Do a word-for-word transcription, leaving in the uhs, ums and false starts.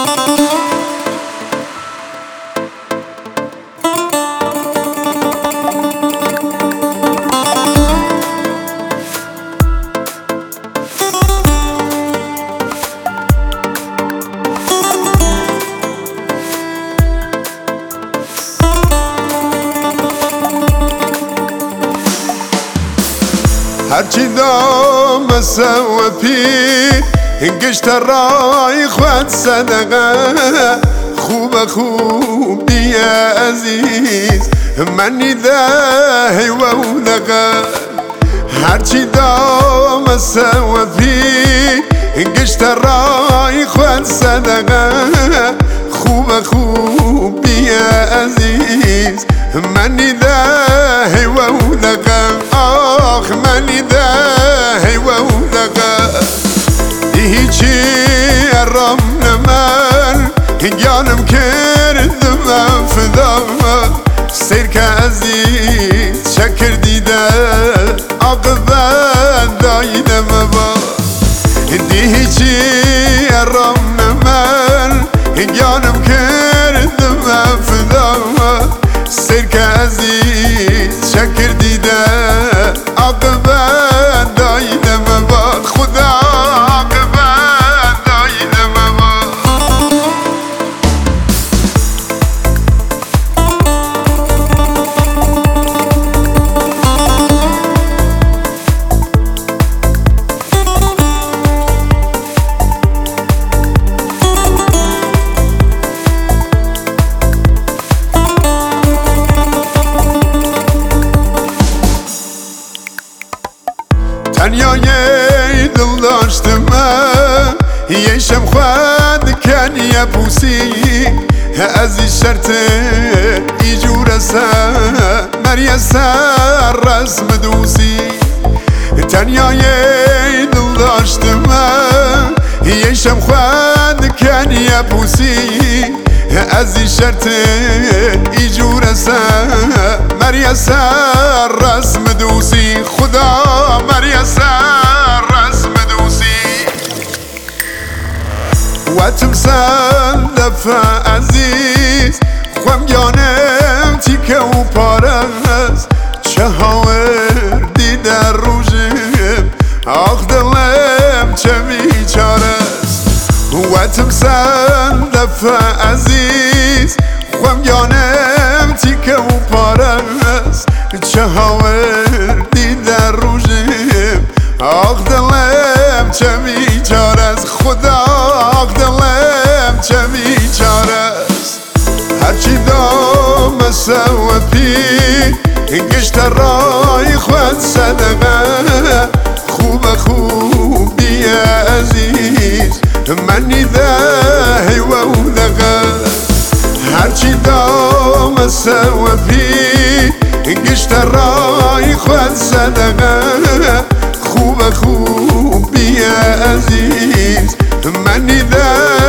هرچی دام سوى پی انگشت رای خود صدقه خوب خوبی عزیز منی ده هیولقه هرچی دام سوى پی انگشت رای خود صدقه خوب خوبی عزیز منی ده هیولقه آخ منی ده هیولقه هیچی ارام نمن گانم کردم فدا سیر که عزیز شکر دیده عاقبت دایدم با دی هیچی ارام نمن گانم کردم فدا سیر که عزیز شکر دیده عاقبت دایدم با خدا تنیا یه دل داشتم یه شم خود کن یه پوسی از این شرط ایجور سر مریه سر رسم دوسی تنیا یه دل داشتم یه شم خود کن یه پوسی از این شرط ایجور سر مریه سر رسم دوسی خدا مریه سر رسم دوسی و تمثال دفع عزیز خوام گانم تیکه و پارست چه هاوردی در روژم آخ دلم چه بیچارست و تمثال دفع عزیز خوام گانم تیکه و پارست چه هاوردی در روژم آخ دلم چه بیچارست خدا آخ دلم چه بیچارست هرچی دام سوى پی انگشت رای خود صدقه خوب خوبی عزیز منی ده هیولقه هرچی دام سوى پی انگشت رای خود صدقه خوب خوبی عزیز منی ده